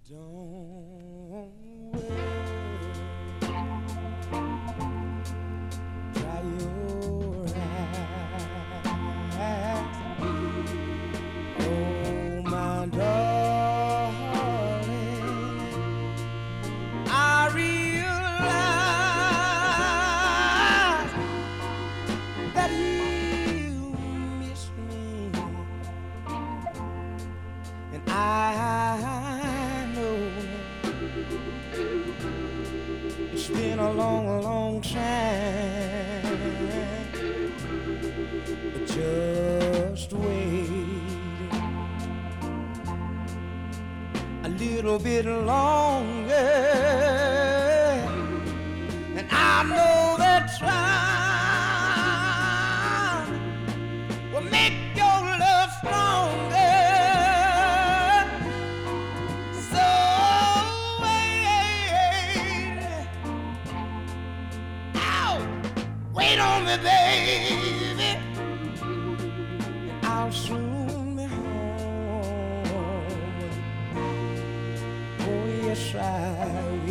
Don't worry, dry your eyes. Oh, my darling, I realize that you miss me, and I know it's been a long, long time, but just wait a little bit longer, and I know that time will make your love stronger. So wait, ow, wait on me, baby, and I'll soon be home. Oh, yes, I